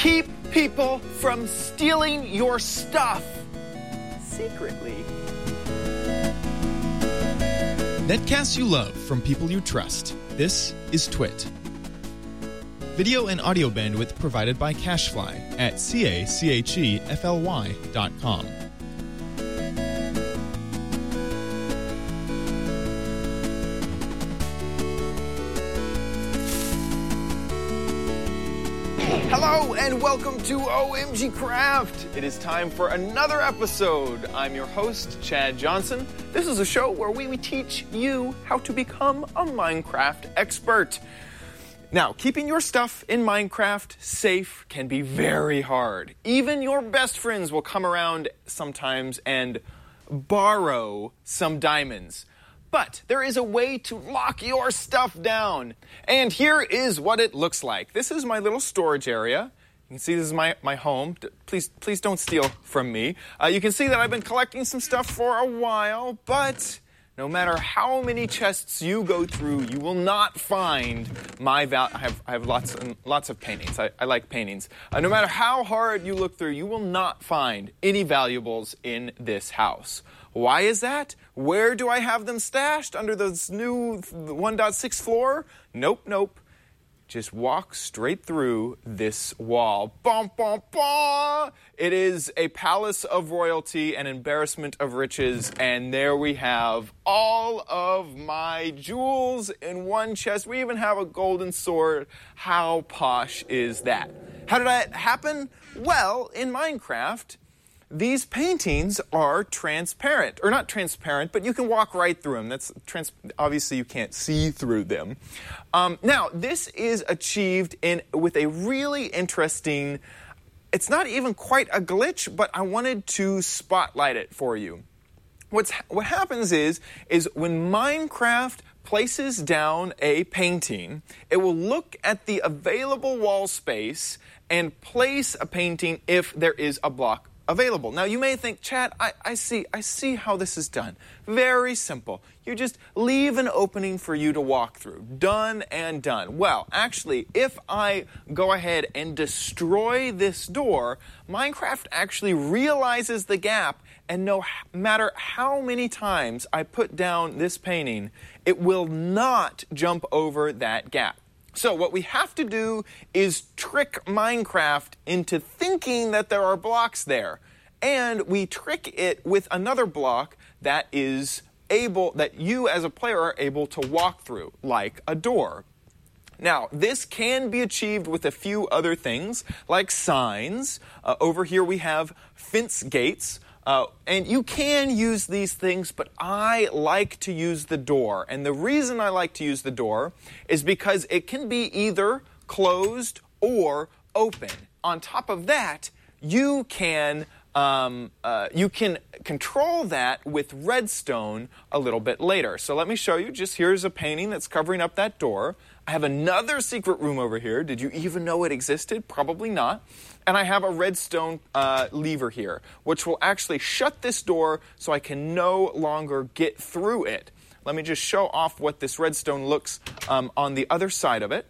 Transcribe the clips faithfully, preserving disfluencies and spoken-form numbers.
keep people from stealing your stuff secretly. Netcasts you love from people you trust. This is Twit. Video and audio bandwidth provided by CacheFly at C-A-C-H-E-F-L-Y dot com. Hello and welcome to O M G Craft. It is time for another episode. I'm your host, Chad Johnson. This is a show where we teach you how to become a Minecraft expert. Now, keeping your stuff in Minecraft safe can be very hard. Even your best friends will come around sometimes and borrow some diamonds. But there is a way to lock your stuff down. And here is what it looks like. This is my little storage area. You can see this is my, my home. Please, please don't steal from me. Uh, you can see that I've been collecting some stuff for a while, but no matter how many chests you go through, you will not find my val- I have, I have lots and lots of paintings. I, I like paintings. Uh, no matter how hard you look through, you will not find any valuables in this house. Why is that? Where do I have them stashed? Under this new one point six floor? Nope, nope. Just walk straight through this wall. Bum, bum, bum. It is a palace of royalty, an embarrassment of riches, and there we have all of my jewels in one chest. We even have a golden sword. How posh is that? How did that happen? Well, in Minecraft, these paintings are transparent, or not transparent, but you can walk right through them. That's trans- obviously you can't see through them. Um, now, this is achieved in with a really interesting. It's not even quite a glitch, but I wanted to spotlight it for you. What's what happens is is when Minecraft places down a painting, it will look at the available wall space and place a painting if there is a block available. Now, you may think, Chad, I, I see I see how this is done. Very simple. You just leave an opening for you to walk through. Done and done. Well, actually, if I go ahead and destroy this door, Minecraft actually realizes the gap, and no matter how many times I put down this painting, it will not jump over that gap. So what we have to do is trick Minecraft into thinking that there are blocks there. And we trick it with another block that is able, that you as a player are able to walk through, like a door. Now, this can be achieved with a few other things, like signs. Uh, over here we have fence gates. Uh, and you can use these things, but I like to use the door. And the reason I like to use the door is because it can be either closed or open. On top of that, you can um, uh, you can control that with redstone a little bit later. So let me show you. Just here's a painting that's covering up that door. I have another secret room over here. Did you even know it existed? Probably not. And I have a redstone uh, lever here, which will actually shut this door so I can no longer get through it. Let me just show off what this redstone looks um, on the other side of it.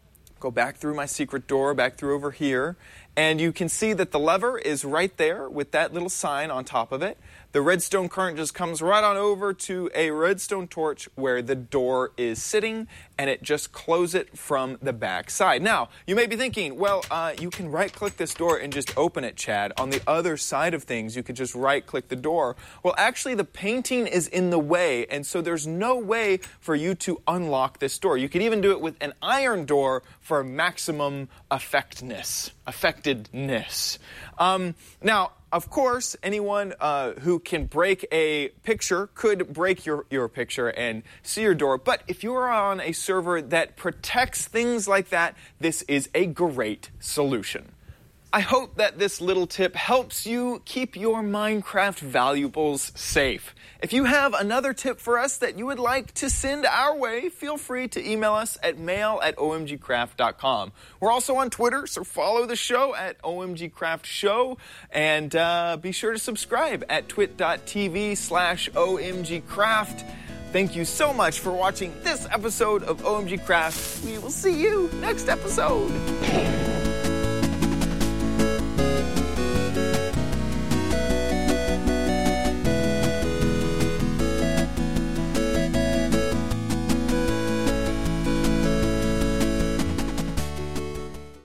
Go back through my secret door, back through over here. And you can see that the lever is right there with that little sign on top of it. The redstone current just comes right on over to a redstone torch where the door is sitting, and it just closes it from the back side. Now, you may be thinking, well, uh, you can right-click this door and just open it, Chad. On the other side of things, you could just right-click the door. Well, actually, the painting is in the way, and so there's no way for you to unlock this door. You could even do it with an iron door for maximum effectiveness. Effectiveness. Um, now, of course, anyone uh, who can break a picture could break your, your picture and see your door. But if you are on a server that protects things like that, this is a great solution. I hope that this little tip helps you keep your Minecraft valuables safe. If you have another tip for us that you would like to send our way, feel free to email us at mail at o m g craft dot com. We're also on Twitter, so follow the show at O M G Craft Show, and uh, be sure to subscribe at twit.tv slash omgcraft. Thank you so much for watching this episode of O M G Craft. We will see you next episode.